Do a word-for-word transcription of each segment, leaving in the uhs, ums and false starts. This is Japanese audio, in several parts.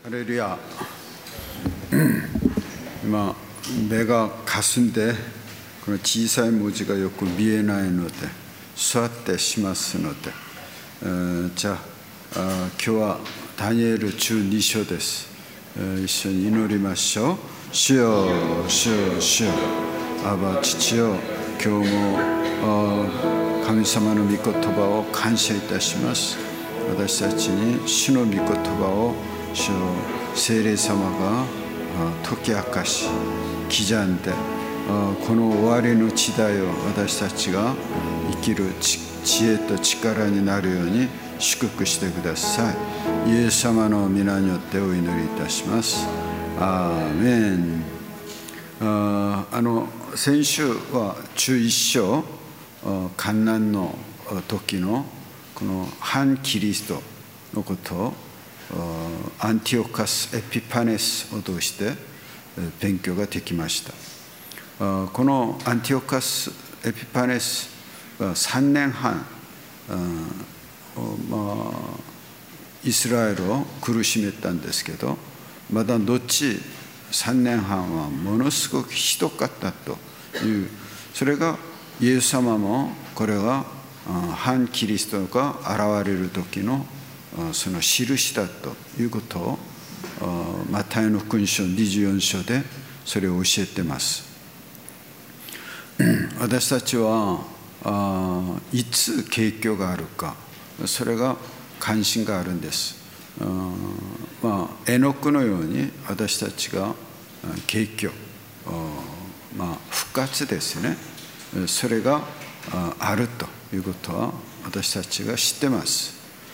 ハレルヤ。今目がかすんでこの小さい文字がよく見えないので座ってしますので、えー、じゃあ、あ今日はダニエルじゅうに章です、えー、一緒に祈りましょう。主よ主よ主よ、アバ父よ、今日も神様の御言葉を感謝いたします。私たちに主の御言葉を主よ聖霊様が解き明かし刻んで、この終わりの時代を私たちが生きる知恵と力になるように祝福してください。イエス様の皆によってお祈りいたします。アーメン。ああの先週はじゅういち章患難の時のこの反キリストのことをアンティオカス・エピパネスを通して勉強ができました。このアンティオカス・エピパネスはさんねんはん、まあ、イスラエルを苦しめたんですけど、まだ後さんねんはんはものすごくひどかったという、それがイエス様もこれが反キリストが現れる時のその印だということをマタイの福音書にじゅうよん章でそれを教えてます。私たちはいつ景況があるか、それが関心があるんです。まあエノクのように私たちが景況、まあ復活ですね、それがあるということは私たちが知ってます。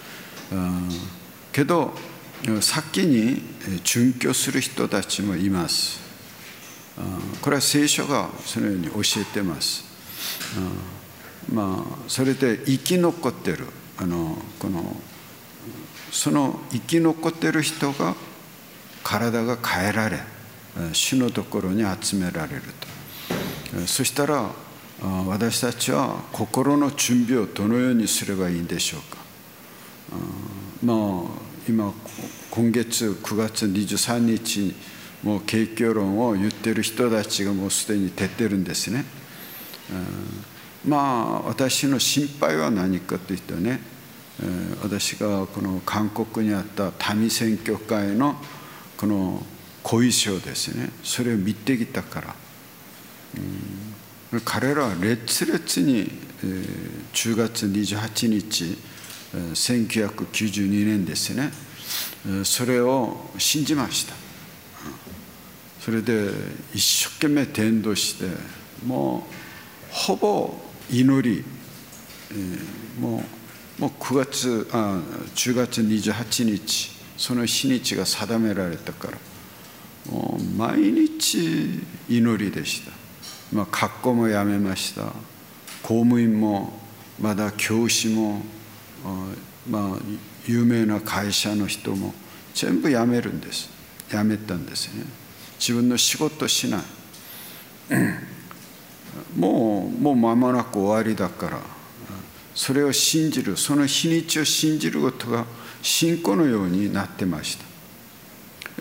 けど先に殉教する人たちもいます。これは聖書がそのように教えてます。まあそれで生き残ってる、あのこのその生き残ってる人が体が変えられ主のところに集められると。そしたら私たちは心の準備をどのようにすればいいんでしょうか。まあ今今月くがつにじゅうさんにちにもう景況論を言ってる人たちがもうすでに出てるんですね。まあ私の心配は何かといったね、私がこの韓国にあった民選挙会のこの後遺症ですね、それを見てきたから、うん、彼らは烈烈にじゅうがつにじゅうはちにちせんきゅうひゃくきゅうじゅうにねんですね、それを信じました。それで一生懸命伝道して、もうほぼ祈り、もうもうくがつあじゅうがつにじゅうはちにちその日にちが定められたから、もう毎日祈りでした。まあ学校も辞めました。公務員もまだ教師もまあ有名な会社の人も全部辞めるんです。辞めたんですね。自分の仕事しない。もうもう間もなく終わりだから、それを信じる、その日にちを信じることが信仰のようになってました。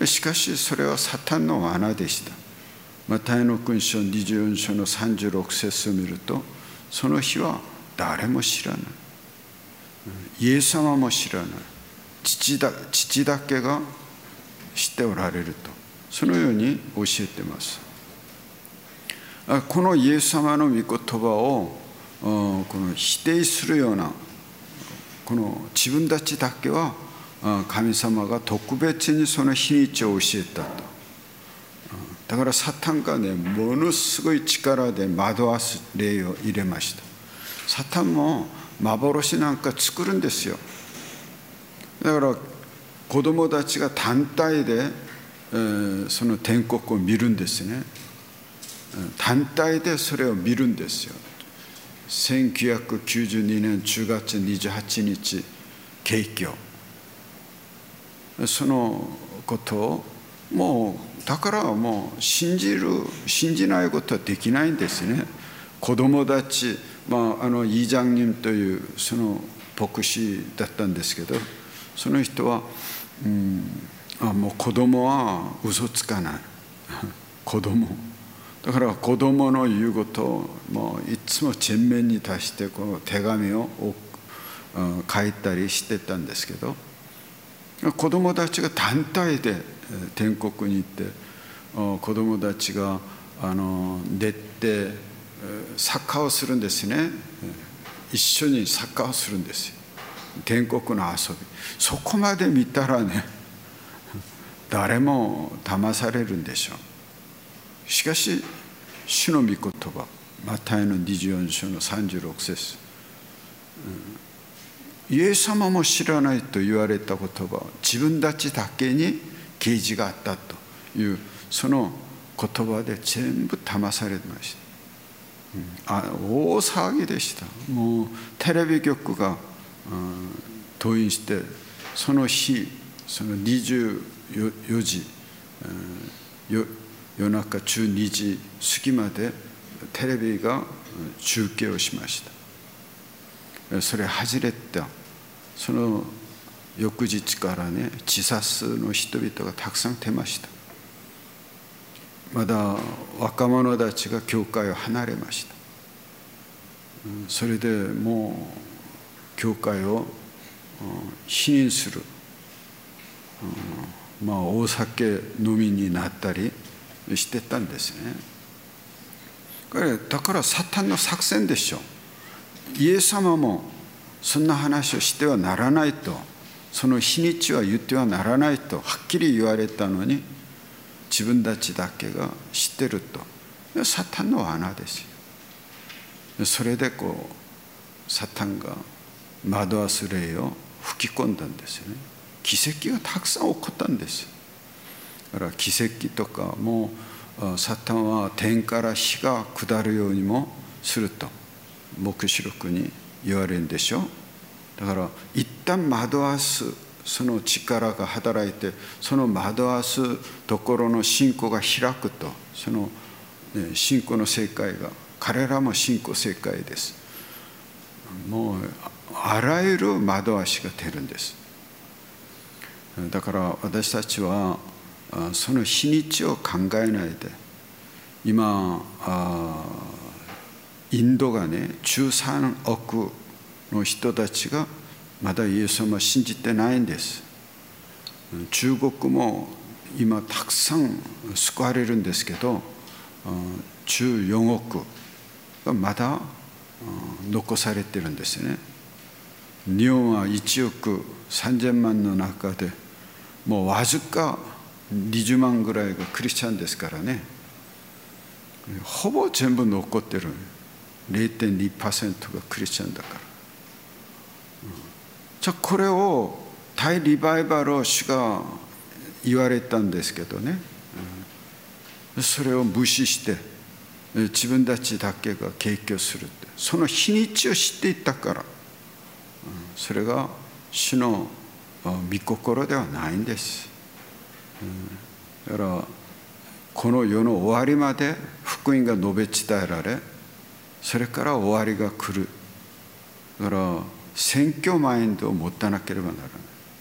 しかしそれはサタンの罠でした。マタイの福音書にじゅうよん章のさんじゅうろく節を見ると、その日は誰も知らない、イエス様も知らない、父だ、父だけが知っておられると、そのように教えています。このイエス様の御言葉をこの否定するような、この自分たちだけは神様が特別にその日にちを教えたと。だからサタンがね、ものすごい力で惑わす霊を入れました。サタンも幻なんか作るんですよ。だから子供たちが単体で、えー、その天国を見るんですね。単体でそれを見るんですよ。せんきゅうひゃくきゅうじゅうにねんじゅうがつにじゅうはちにち景況、そのことをもうだからもう信じる信じないことはできないんですね。子供たち、まああのイ・ジャンニムというその牧師だったんですけど、その人は、うん、 あもう子供は嘘つかない子供だから子供の言うことをもういつも前面に出してこの手紙を書いたりしてたんですけど、子供たちが団体で天国に行って子供たちがあの出てサッカーをするんですね。一緒にサッカーをするんですよ。天国の遊び。そこまで見たらね、誰も騙されるんでしょう。しかし主の御言葉、マタイのにじゅうよん章のさんじゅうろく節、イエス様も知らないと言われた言葉は自分たちだけに啓示があったというその言葉で全部騙されました。あ大騒ぎでした。もうテレビ局が登院して、その日そのにじゅうよじよ夜中じゅうにじ過ぎまでテレビが中継をしました。それ外れたその翌日からね、自殺の人々がたくさん出ました。まだ若者たちが教会を離れました。それでもう教会を否認する、まあお酒飲みになったりしてたんですね。これだからサタンの作戦でしょ。イエス様もそんな話をしてはならないと、その日にちは言ってはならないとはっきり言われたのに、自分たちだけが知ってると。サタンの罠ですよ。それでこうサタンが惑わす霊を吹き込んだんですよね。奇跡がたくさん起こったんですよ。だから奇跡とかもサタンは天から火が下るようにもすると黙示録に言われるんでしょ。だから一旦惑わすその力が働いて、その惑わすところの信仰が開くと、その、ね、信仰の世界が、彼らも信仰世界です。もうあらゆる惑わしが出るんです。だから私たちはその日にちを考えないで、今インドがねじゅうさんおくの人たちがまだイエス様を信じてないんです。中国も今たくさん救われるんですけど、じゅうよんおくがまだ残されてるんですね。日本はいちおくさんぜんまんの中でもうわずかにじゅうまんぐらいがクリスチャンですからね。ほぼ全部残ってる れいてんにパーセント がクリスチャンだから、うん、じゃあこれを大リバイバルを主が言われたんですけどね、うん、それを無視して自分たちだけが景気をするって、その日にちを知っていたから、うん、それが主の御心ではないんです、うん、だからこの世の終わりまで福音が述べ伝えられ、それから終わりが来る。だから選挙マインドを持たなければならない、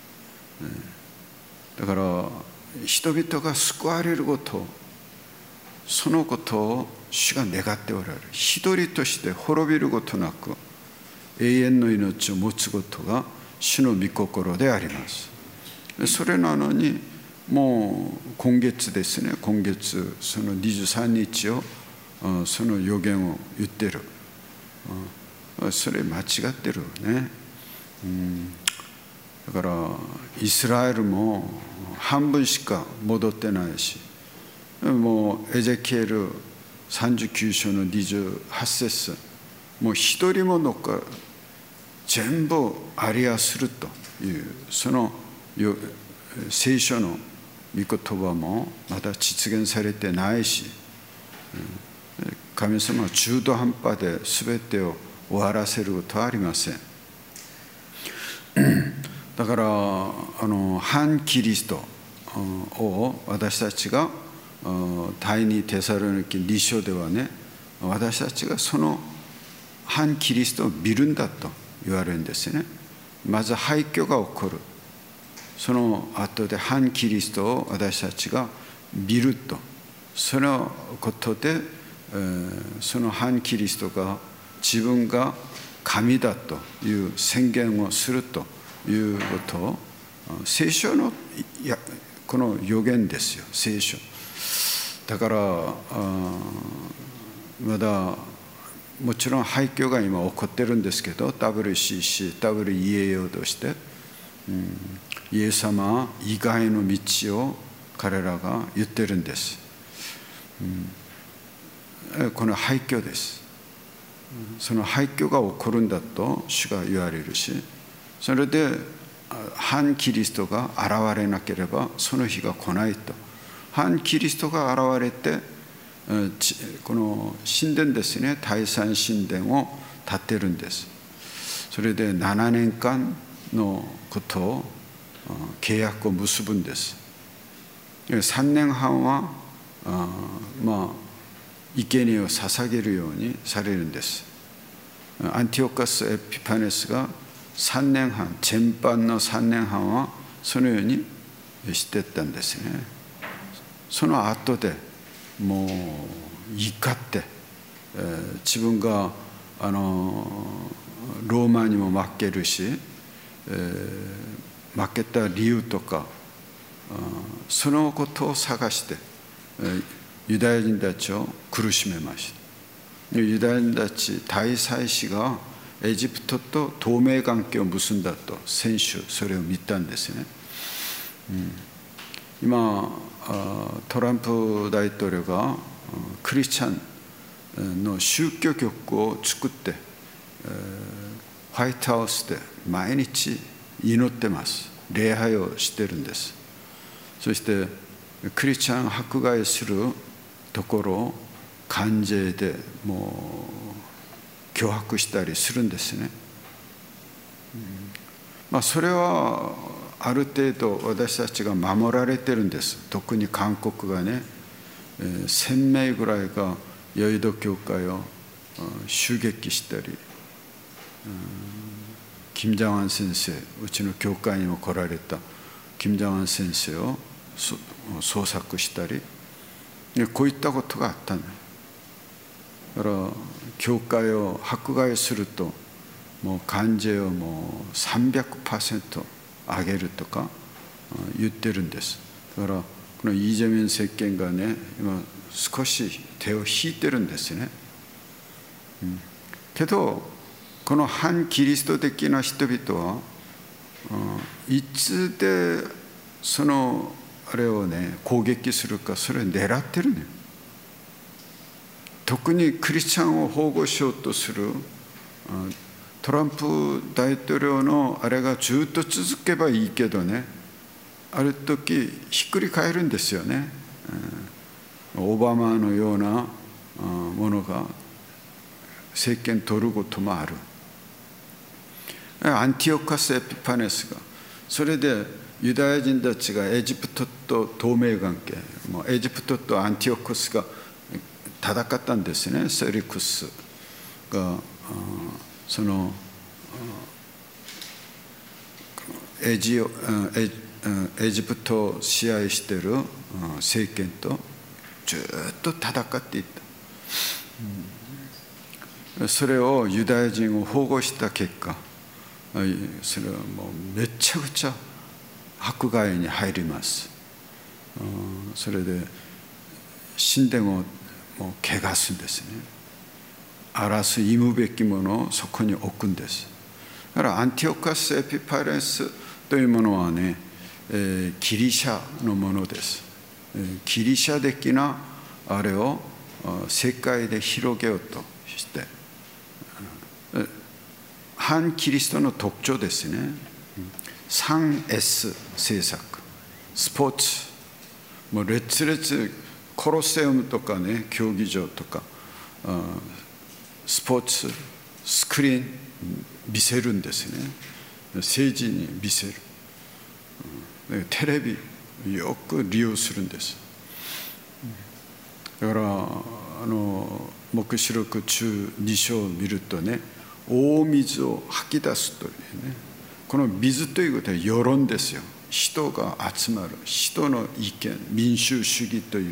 うん、だから人々が救われることを、そのことを主が願っておられる。一人として滅びることなく永遠の命を持つことが主の御心であります。それなのにもう今月ですね、今月そのにじゅうさんにちをその予言を言ってる。それ間違ってるね、うん、だからイスラエルも半分しか戻ってないし、もうエゼキエルさんじゅうきゅう章のにじゅうはち節、もう一人も残る、全部アリアするというその聖書の御言葉もまだ実現されてないし、神様は中途半端で全てを終わらせることはありません。だからあの反キリストを私たちが第二テサロニケに章ではね、私たちがその反キリストを見るんだと言われるんですね。まず廃墟が起こる。 その後で反キリストを私たちが見ると、そのことで、えー、その反キリストが自分が神だという宣言をするということを、聖書のこの予言ですよ、聖書。だからまだもちろん廃墟が今起こってるんですけど、 ダブリューシーシー、ダブリューイーエーオー として、うん、イエス様以外の道を彼らが言ってるんです、うん、この廃墟です。その廃墟が起こるんだと主が言われるし、それで反キリストが現れなければその日が来ないと。反キリストが現れて、この神殿ですね、第三神殿を建てるんです。それでななねんかんのことを契約を結ぶんです。さんねんはんはあまあ生贄を捧げるようにされるんです。アンティオカス・エピパネスがさんねんはん、全般のさんねんはんはそのようにしていったんですね。その後でもう怒って、えー、自分があのローマにも負けるし、えー、負けた理由とかそのことを探して、えー、ユダヤ人たちを苦しめました。ユダヤ人たち大祭司がエジプトと同盟関係を結んだと先週それを見たんですね、うん、今トランプ大統領がクリスチャンの宗教局を作って、ホワイトハウスで毎日祈ってます。礼拝をしてるんです。そしてクリスチャン迫害するところを関税でもう脅迫したりするんですね、うんまあ、それはある程度私たちが守られてるんです。特に韓国がね、えー、せんめいぐらいがヨイド教会を襲撃したり、うん、金正恩先生、うちの教会にも来られた金正恩先生を捜索したり、こういったことがあったの。だから教会を迫害するともう関税をもう さんびゃくパーセント 上げるとか言ってるんです。だからこのイ・ジェミョン政権がね今少し手を引いてるんですね、うん、けどこの反キリスト的な人々は、うん、いつでそのあれをね攻撃するか、それを狙ってるのよ。特にクリスチャンを保護しようとするトランプ大統領のあれがずっと続けばいいけどね、ある時ひっくり返るんですよね。オバマのようなものが政権取ることもある。アンティオカス・エピパネスがそれでユダヤ人たちがエジプトと同盟関係、もうエジプトとアンティオカスが戦ったんですね。セリクスがそのエジ、エジプトを支配している政権とずっと戦っていた。それをユダヤ人を保護した結果、それはもうめちゃくちゃ迫害に入ります。それで神殿をもう汚すんですね。荒らす忌むべきものをそこに置くんです。だからアンティオカス・エピパネスというものはね、えー、ギリシャのものです。えー、ギリシャ的なあれを世界で広げようとして、反キリストの特徴ですね。 スリーエス 政策、スポーツ、もう列々コロセウムとかね、競技場とかスポーツスクリーン見せるんですね。政治に見せる。テレビよく利用するんです。だからあの黙示録中に章を見るとね、大水を吐き出すというね、この水ということは世論ですよ。 人が集まる、人の意見、民主主義という、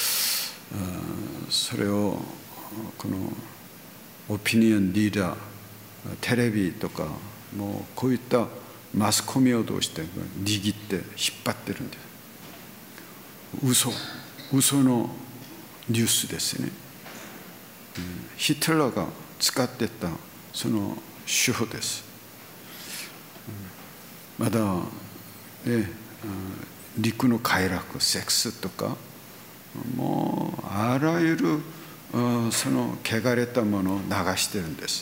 それをこのオピニオンリーダー、テレビとかもうこういったマスコミを通して握って引っ張ってるんです。嘘嘘のニュースですね。ヒトラーが使ってたその手法です。まだね、陸の快楽、セックスとかもうあらゆるその汚れたものを流してるんです。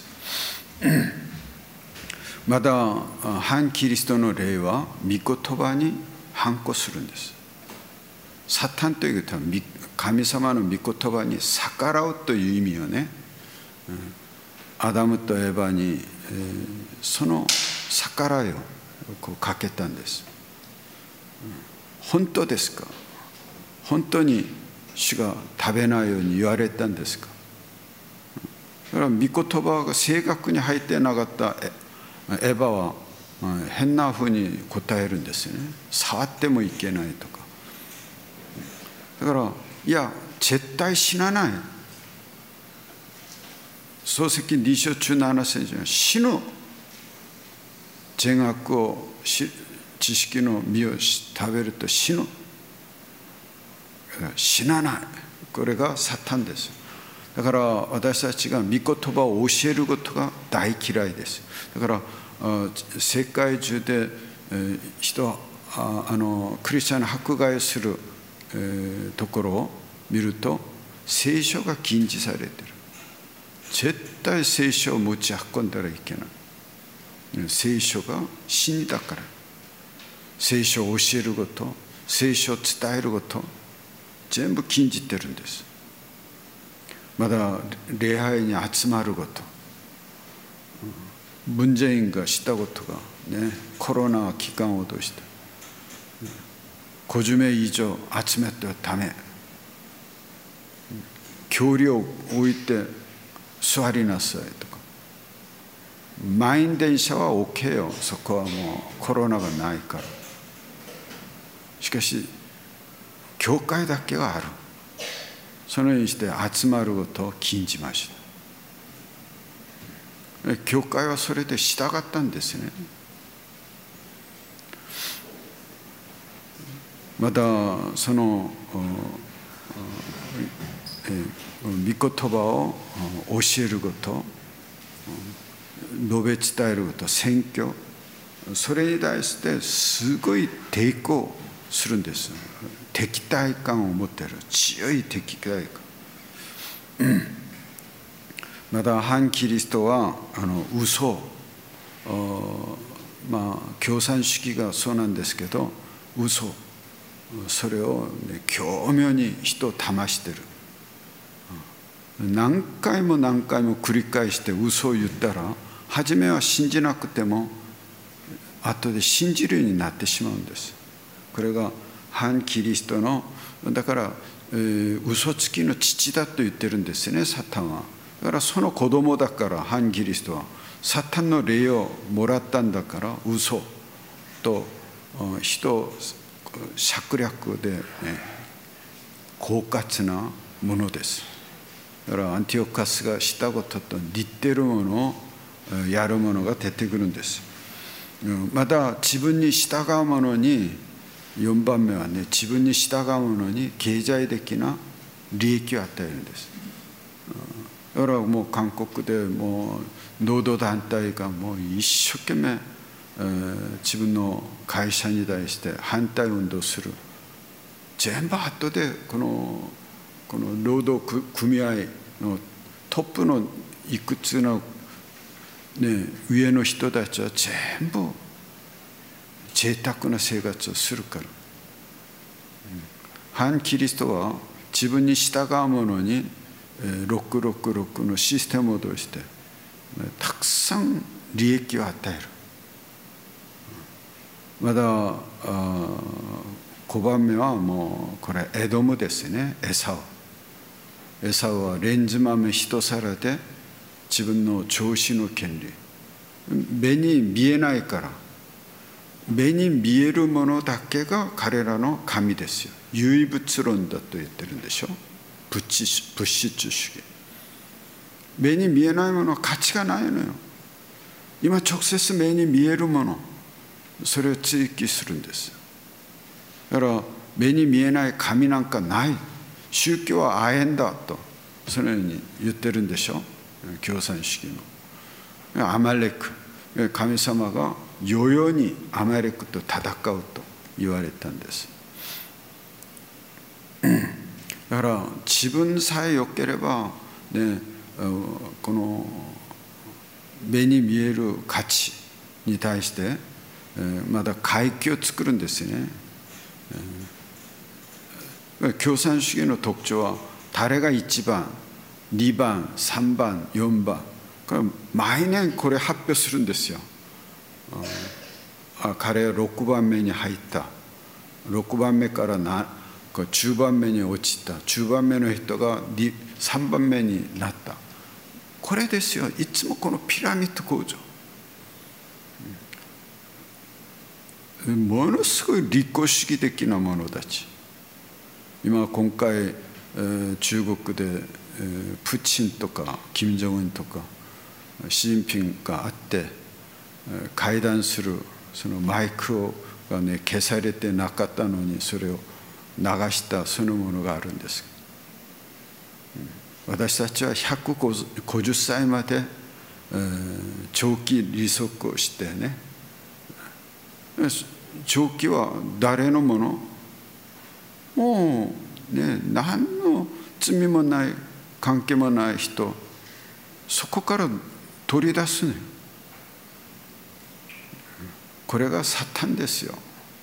まだ反キリストの霊は御言葉に反抗するんです。サタンということは神様の御言葉に逆らうという意味をね、アダムとエバにその逆らいをこうかけたんです。本当ですか？本当に主が食べないように言われたんですか？だから御言葉が正確に入ってなかったエバは変なふうに答えるんですよね。触ってもいけないとか。だからいや絶対死なない。創世記に章じゅうなな節に死ぬ。善悪を知識の実を食べると死ぬ。死なない。これがサタンです。だから私たちが御言葉を教えることが大嫌いです。だから世界中で人あのクリスチャンの迫害するところを見ると聖書が禁じされている。絶対聖書を持ち運んだらいけない。聖書が真だから。聖書を教えること、聖書を伝えること、全部禁じてるんです。まだ礼拝に集まること、文在寅がしたことがね、コロナ期間を通してごじゅうめい以上集めてはダメ、距離を置いて座りなさいとか、満員電車は OK よ、そこはもうコロナがないから。しかし教会だけはある。そのようにして集まることを禁じました。教会はそれで従ったんですね。またその御言葉を教えること、述べ伝えること、宣教、それに対してすごい抵抗するんです。敵対感を持っている、強い敵対感。また反キリストはあの嘘、まあ共産主義がそうなんですけど、嘘、それを、ね、巧妙に人を騙してる。何回も何回も繰り返して嘘を言ったら、初めは信じなくても後で信じるようになってしまうんです。これが反キリストの、だから、えー、嘘つきの父だと言ってるんですね、サタンは。だからその子供だから、反キリストはサタンの霊をもらったんだから、嘘と人を策略で、ね、狡猾なものです。だからアンティオカスがしたことと似てるものをやるものが出てくるんです。また自分に従う者に、よんばんめはね、自分に従う者に経済的な利益を与えるんです。だからもう韓国でもう労働団体がもう一生懸命、えー、自分の会社に対して反対運動する。全部後でこのこの労働組合のトップのいくつの、ね、上の人たちは全部贅沢な生活をするから。反キリストは自分に従う者にろくろくろくのシステムを通してたくさん利益を与える。まだごばんめはもうこれエドムですね、エサウ。エサウはレンズ豆一皿で自分の調子の権利、目に見えないから目に見えるものだけが彼らの神ですよ。唯物論だと言ってるんでしょ。物質、物質主義。目に見えないものは価値がないのよ。今直接目に見えるもの、それを追求するんです。だから目に見えない神なんかない、宗教は亜鉛だとそのように言ってるんでしょ。共産主義のアマレク、神様が世々にアマレクと戦うと言われたんです。だから自分さえ良ければ、ね、この目に見える価値に対してまだ階級を作るんですね。共産主義の特徴は誰がいちばん、にばん、さんばん、よんばん、これ毎年これ発表するんですよ。あ、彼はろくばんめに入った、ろくばんめからなじゅうばんめに落ちた、じゅうばんめの人がさんばんめになった。これですよ。いつもこのピラミッド構造、ものすごい利己主義的な者たち。今今回、えー、中国で、えー、プーチンとか金正恩とか習近平があって、えー、会談するそのマイクをがね消されてなかったのにそれを流したそのものがあるんです。私たちはひゃくごじゅっさいまで、えー、長期利息をしてね、長期は誰のもの？もうね、何の罪もない関係もない人、そこから取り出すね。これがサタンですよ。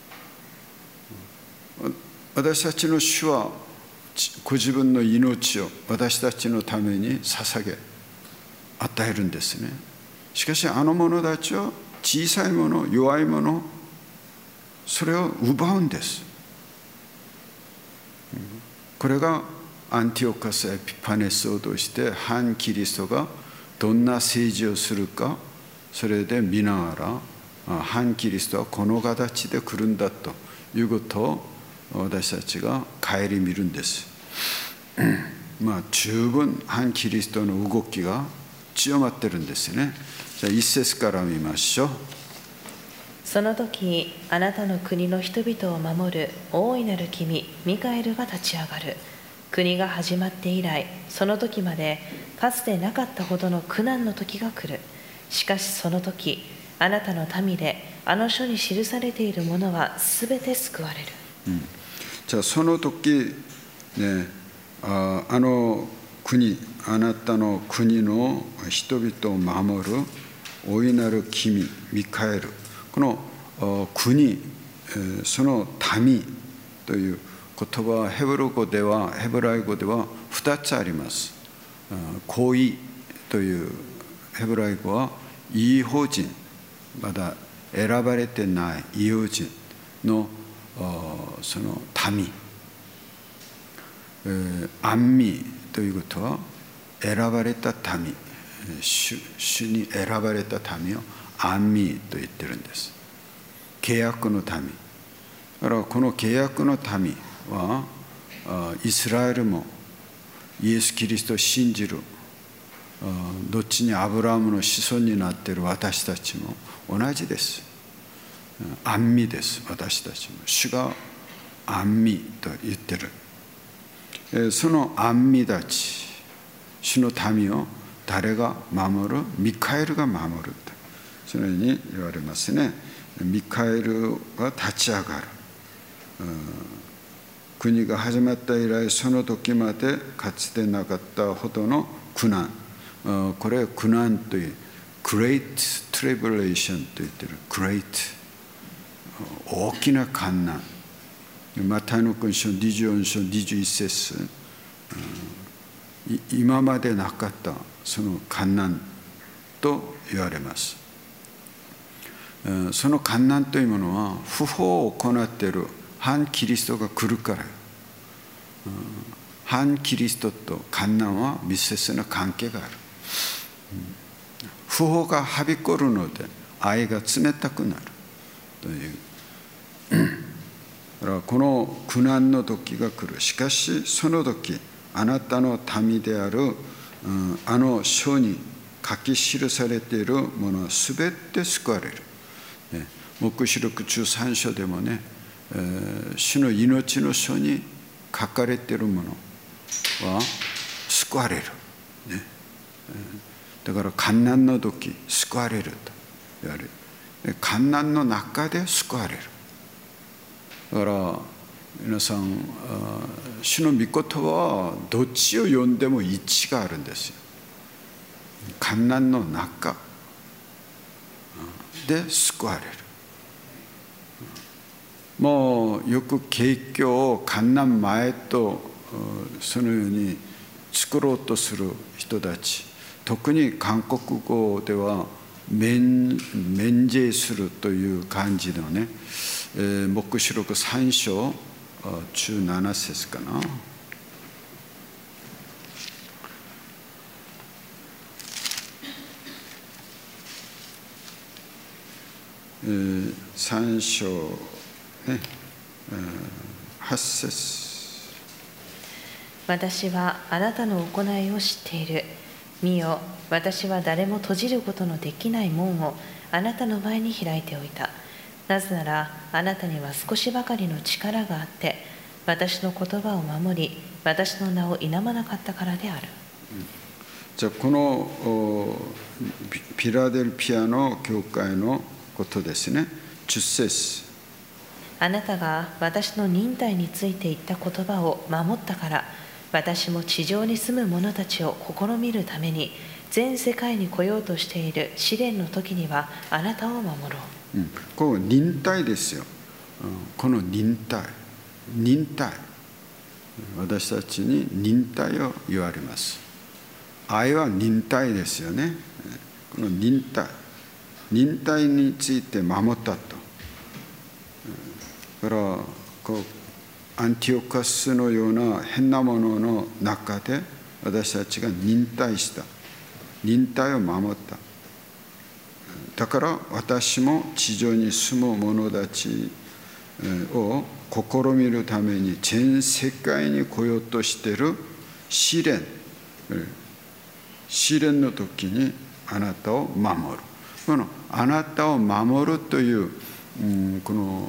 私たちの主はご自分の命を私たちのために捧げ与えるんですね。しかしあの者たちは小さいもの、弱いもの、それを奪うんです。これがアンティオカス・エピパネスを通して反キリストがどんな政治をするか、それで見ながら反キリストはこの形で来るんだということを私たちが顧みるんです。まあ十分反キリストの動きが強まってるんですね。じゃあ一節から見ましょう。 その時あなたの国の人々を守る大いなる君ミカエルが立ち上がる。国が始まって以来その時までかつてなかったほどの苦難の時が来る。しかしその時あなたの民であの書に記されているものはすべて救われる。 うん、じゃあその時ね、あ, あの国、あなたの国の人々を守る大いなる君ミカエル、この国、その民という言葉はヘブル語ではヘブライ語ではふたつあります。公義というヘブライ語は異邦人、まだ選ばれてない異邦人のその民、安民ということは選ばれた民、主, 主に選ばれた民を安民と言ってるんです。契約の民だからこの契約の民はイスラエルもイエス・キリストを信じるどっちにアブラハムの子孫になっている私たちも同じです。安民です。私たちも主が安民と言ってる。その安民たち、主の民を誰が守る？ミカエルが守るとそのように言われますね。ミカエルが立ち上がる。国が始まった以来その時までかつてなかったほどの苦難、これは苦難という Great Tribulation と言ってる。 Great 大きな患難、マタイの福音書にじゅうよん章にじゅういち節、今までなかったその患難と言われます。その患難というものは不法を行っている反キリストが来るから。反キリストと患難は密接な関係がある。不法がはびこるので愛が冷たくなる。 という。だからこの苦難の時が来る。しかしその時あなたの民である、うん、あの書に書き記されているものはすべて救われる。ね、黙示録じゅうさん章でもね、えー、主の命の書に書かれているものは救われる。ね、だから患難の時救われると言われる。患難の中で救われる。だから皆さん、主の御言葉はどっちを読んでも一致があるんですよ。患難の中で救われる。もうよく景況を患難前とそのように作ろうとする人たち、特に韓国語では免税するという感じのね、えー、黙示録さん章じゅうなな節かな。えー、さん章、ね、えー、はち節。 私はあなたの行いを知っている。見よ、私は誰も閉じることのできない門をあなたの前に開いておいた。なぜならあなたには少しばかりの力があって、私の言葉を守り、私の名を否まなかったからである。 じゃあこのフィラデルフィアの教会のことですね。じゅっ節。 あなたが私の忍耐について言った言葉を守ったから、私も地上に住む者たちを試みるために全世界に来ようとしている試練の時にはあなたを守ろう。 うん、これ忍耐ですよ。うん、この忍耐、忍耐、私たちに忍耐を言われます。愛は忍耐ですよね。この忍耐、忍耐について守ったと。だからこうアンティオカスのような変なものの中で私たちが忍耐した。忍耐を守った。だから私も地上に住む者たちを試みるために全世界に来ようとしている試練、試練の時にあなたを守る。このあなたを守るという、うん、この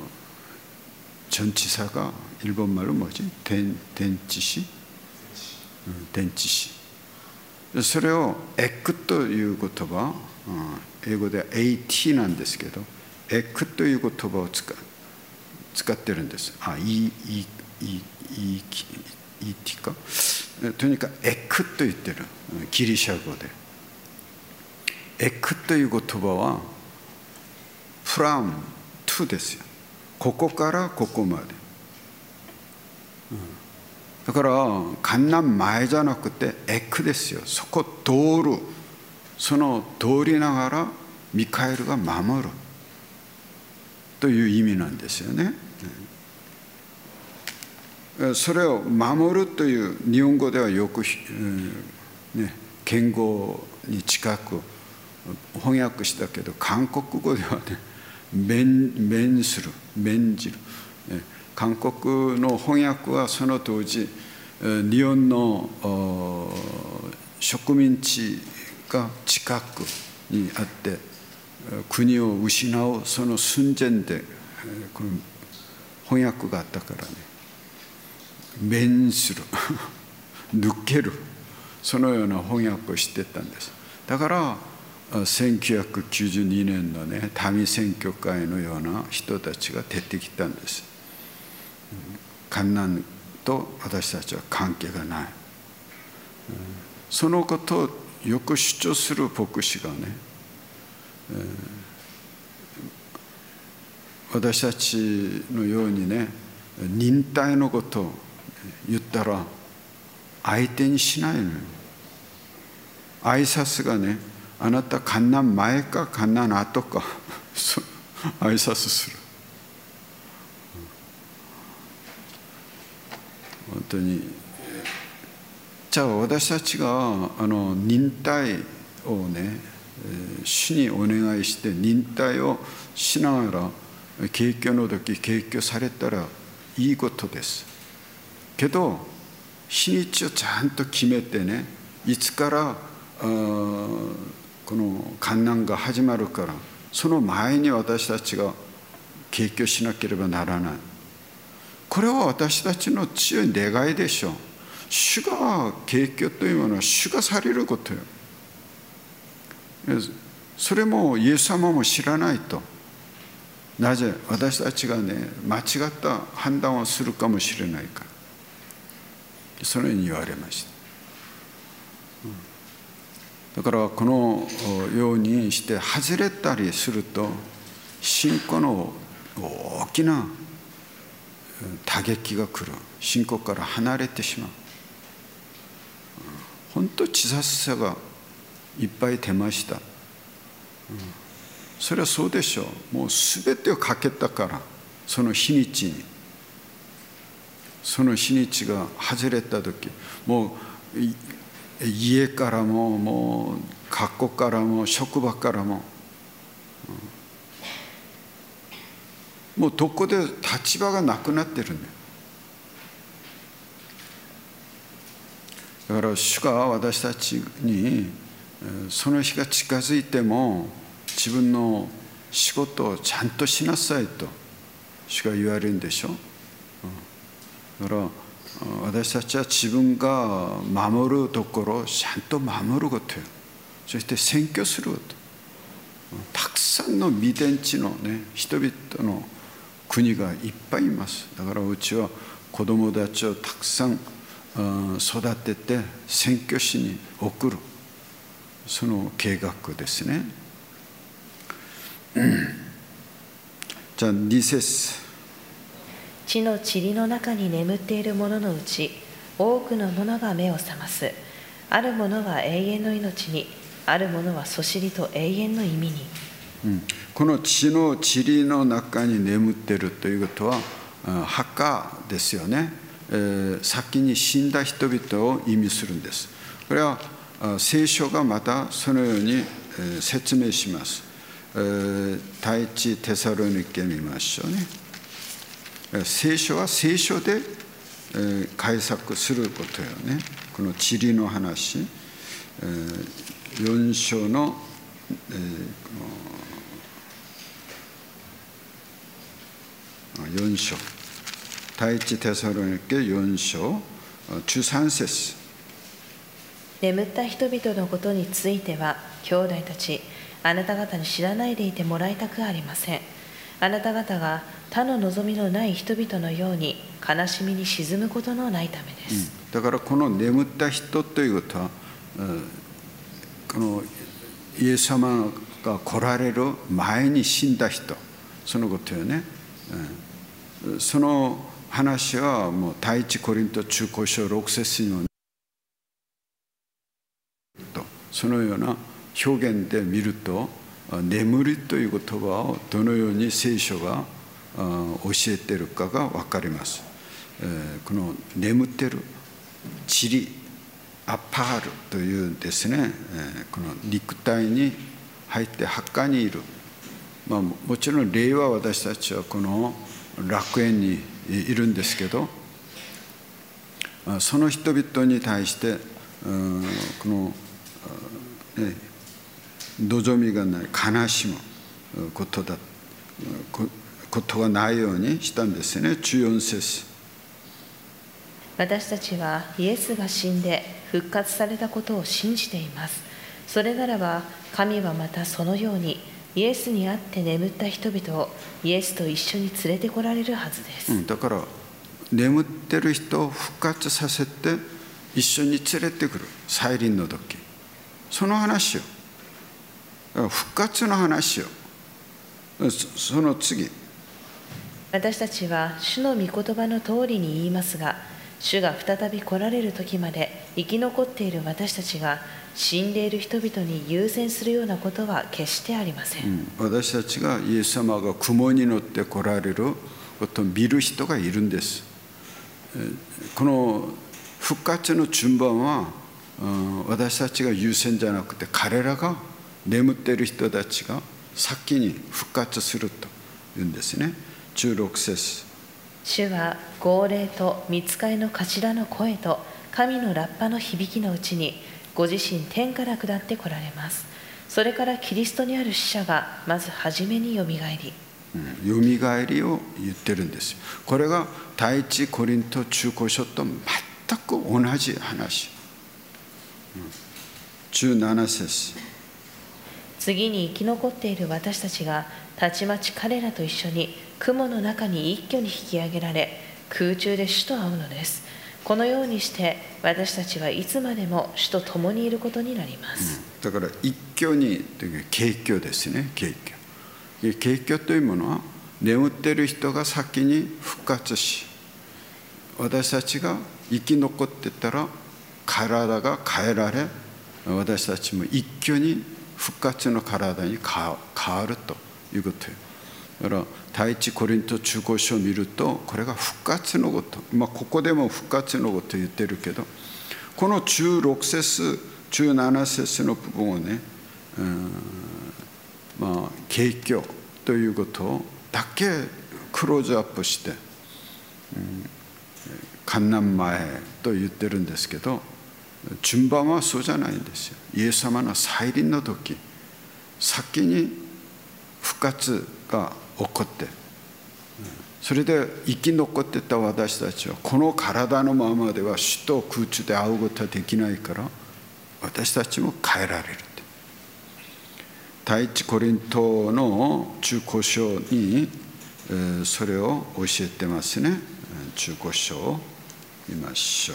전치사가 일본말로 뭐지? 된, 된치시? 된치시. それをエックという言葉、英語では エーティー なんですけど、エックという言葉を使使ってるんです。あ、いい、いい、いい、いい、いいか。とにかくエックと言ってる。ギリシャ語で。エックという言葉は、from to ですよ。ここからここまで。だから観覧前じゃなくてエックですよ。そこ通る。その通りながらミカエルが守るという意味なんですよね。それを守るという日本語ではよく、ね、言語に近く翻訳したけど、韓国語ではね、免免する、免じる。韓国の翻訳はその当時、日本の植民地が近くにあって、国を失うその寸前で、この翻訳があったからね、免する、抜ける、そのような翻訳をしてたんです。だからせんきゅうひゃくきゅうじゅうにねんのね、民選挙会のような人たちが出てきたんです。観覧と私たちは関係がない。そのことをよく主張する牧師がね、私たちのようにね、忍耐のことを言ったら相手にしないのよ。挨拶がね、あなた観覧前か観覧後か挨拶する。本当に。じゃあ私たちがあの忍耐をね、 主にお願いして忍耐をしながら景気の時景気されたらいいことです。けど日にちをちゃんと決めてね、いつからこの患難が始まるから、その前に私たちが景気をしなければならない。これは私たちの強い願いでしょう。主が景気というものは主がされることよ。それもイエス様も知らないと。なぜ私たちがね、間違った判断をするかもしれないから、そのように言われました。だからこのようにして外れたりすると、信仰の大きな打撃が来る。信仰から離れてしまう。本当小ささがいっぱい出ました。それはそうでしょう。もう全てをかけたから、その日にちに。その日にちが外れた時、もう家からも、もう学校からも、職場からも、もうどこで立場がなくなってるんだよ。だから主が私たちにその日が近づいても自分の仕事をちゃんとしなさいと主が言われるんでしょ。だから私たちは自分が守るところをちゃんと守ることよ。そして宣教すること。たくさんの未伝地のね、人々の国がいっぱいいます。だからうちは子供たちをたくさん育てて宣教師に送る、その計画ですね。じゃあに節。 地の塵の中に眠っている者のうち多くの者が目を覚ます。ある者は永遠の命に、ある者はそしりと永遠の意味に。 うん、この地の塵の中に眠っているということは墓ですよね。えー、先に死んだ人々を意味するんです。これは聖書がまたそのように説明します。えー、第一テサロニケ見ましょうね。聖書は聖書で解釈することよね。この塵の話、えー、よん章の、えー、よん章、第一テサロニケよん章じゅうさん節。 眠った人々のことについては、兄弟たち、あなた方に知らないでいてもらいたくありません。あなた方が他の望みのない人々のように悲しみに沈むことのないためです。 うん、だからこの眠った人ということは、このイエス様が来られる前に死んだ人、そのことよね。うん、その話はもう第一コリントじゅうご章ろく節にもそのような表現で見ると、眠りという言葉をどのように聖書が教えているかが分かります。この眠っている塵、アパールというですね、この肉体に入って墓にいる、まあ、もちろん霊は私たちはこの楽園にいるんですけど、その人々に対してこのね、望みがない悲しむことだことがないようにしたんですね。じゅうよん節。 私たちはイエスが死んで復活されたことを信じています。それならば神はまたそのようにイエスにあって眠った人々をイエスと一緒に連れてこられるはずです。 うん、だから眠ってる人を復活させて一緒に連れてくる、再臨の時、その話よ。復活の話よ。その次。 私たちは主の御言葉の通りに言いますが、主が再び来られる時まで生き残っている私たちが死んでいる人々に優先するようなことは決してありません。うん、 私たちがイエス様が雲に乗って来られることを見る人がいるんです。この復活の順番は私たちが優先じゃなくて彼らが眠っている人たちが先に復活するというんですね。じゅうろく節。 主は号令と御使いの頭の声と神のラッパの響きのうちにご自身天から下って来られます。それからキリストにある死者がまず初めによみがえり、 よみがえりを言ってるんですよ。これが第一コリント中古書と全く同じ話。じゅうなな節。 次に生き残っている私たちがたちまち彼らと一緒に雲の中に一挙に引き上げられ、空中で主と会うのです。このようにして私たちはいつまでも主と共にいることになります。 うん、だから一挙にという景挙ですね。景挙。景挙というものは眠っている人が先に復活し、私たちが生き残っていたら体が変えられ、私たちも一挙に復活の体に変わるということよ。だから第一コリント中古書を見ると、これが復活のこと、まあ、ここでも復活のことを言ってるけど、このじゅうろく節じゅうなな節の部分をね、うん、まあ景挙ということだけクローズアップして、うん、観覧前と言ってるんですけど、順番はそうじゃないんですよ。イエス様の再臨の時、先に復活が起こって、それで生き残ってた私たちはこの体のままでは主と空中で会うことはできないから、私たちも変えられる。第一コリントの中古書にそれを教えてますね。中古書を見ましょう。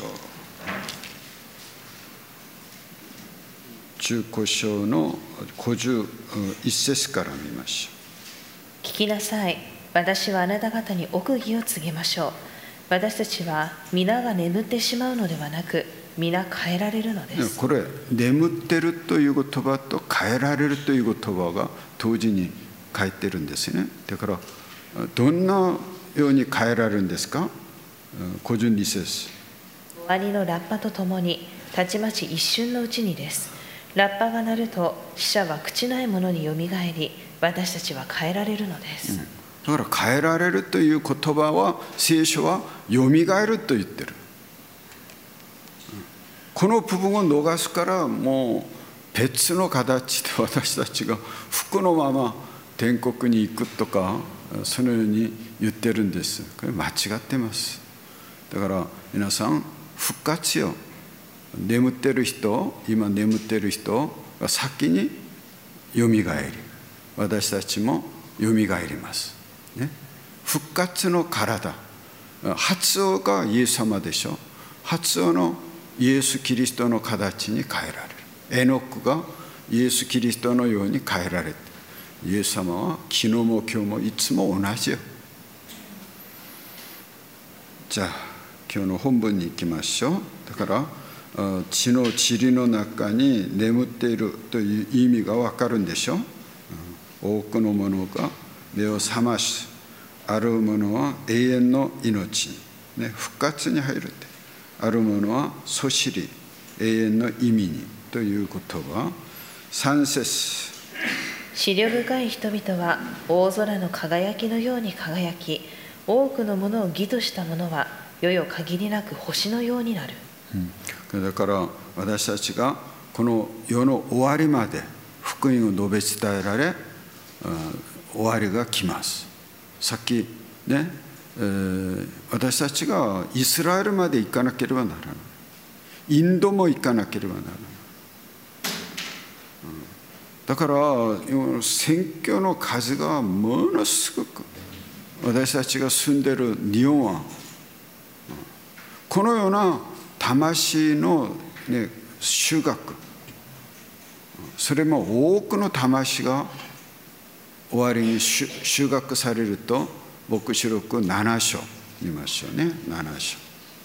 中古書のごじゅういち節から見ましょう。聞きなさい。私はあなた方に奥義を告げましょう。私たちは皆が眠ってしまうのではなく、皆変えられるのです。 これ眠ってるという言葉と変えられるという言葉が同時に書いてるんですね。だからどんなように変えられるんですか。ごじゅうに節。 終わりのラッパとともにたちまち一瞬のうちにです。ラッパが鳴ると死者は朽ちないものによみがえり、私たちは変えられるのです。うん、 だから変えられるという言葉は聖書はよみがえると言ってる。この部分を逃すからもう別の形で私たちが服のまま天国に行くとかそのように言ってるんです。これ間違ってます。だから皆さん復活よ。眠ってる人、今眠ってる人が先によみがえり、私たちもよみがえります、ね、復活の体、発音がイエス様でしょ。発音のイエス・キリストの形に変えられる。エノクがイエス・キリストのように変えられて、イエス様は昨日も今日もいつも同じよ。じゃあ今日の本文に行きましょう。だから地の塵の中に眠っているという意味がわかるんでしょ。多くの者が目を覚まし、ある者は永遠の命に、ね、復活に入るって、ある者はそしり永遠の意味にという言葉。さん節。 思慮深い人々は大空の輝きのように輝き、多くのものを義とした者は世々限りなく星のようになる。 うん、だから私たちがこの世の終わりまで福音を述べ伝えられ、終わりが来ます。さっきね、えー、私たちがイスラエルまで行かなければならない。インドも行かなければならない。うん、だから選挙の数がものすごく、私たちが住んでいる日本は、うん、このような魂の、ね、収穫、それも多くの魂が終わりに収穫されると、黙示録なな章見ましょうね。なな章。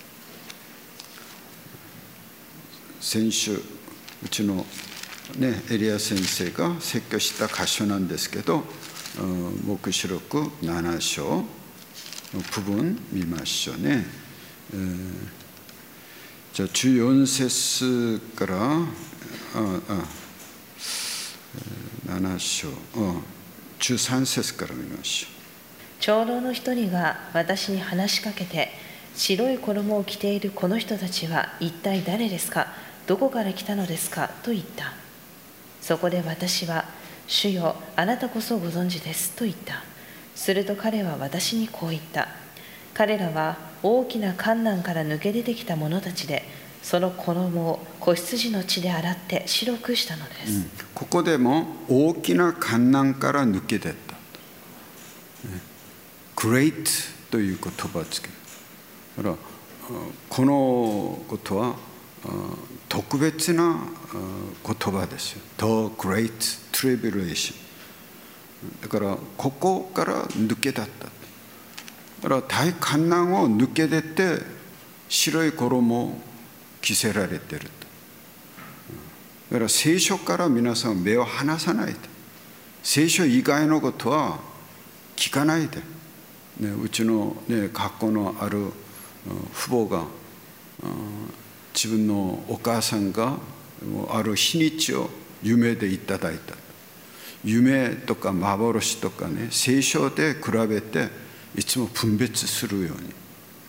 先週うちの、ね、エリア先生が説教した箇所なんですけど、黙示録なな章の部分見ましょうね。えーじゃあじゅうよん節からああ、えーなな章、じゅうさん節から見ましょう。 長老の一人が私に話しかけて、白い衣を着ているこの人たちは一体誰ですか、どこから来たのですかと言った。そこで私は、主よ、あなたこそご存知ですと言った。すると彼は私にこう言った。彼らは大きな患難から抜け出てきた者たちで、その衣を子羊の血で洗って白くしたのです。 うん、ここでも大きな患難から抜け出た。Great という言葉をつける。だからこのことは特別な言葉ですよ。The Great Tribulation。だからここから抜け出った。だから大患難を抜け出て白い衣を着せられていると。だから聖書から皆さん目を離さないで、聖書以外のことは聞かないで、ね、うちの、ね、学校のある父母が自分のお母さんがある日にちを夢でいただいた。夢とか幻とかね、聖書で比べていつも分別するように。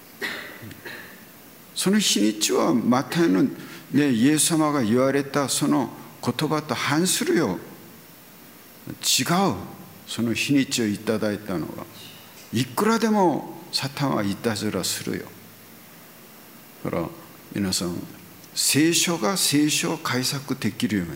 その日にちはマタイの、ね、イエス様が言われたその言葉と反するよ。違う。その日にちをいただいたのは。いくらでもサタンはいたずらするよ。だから皆さん、聖書が聖書を解釈できるように。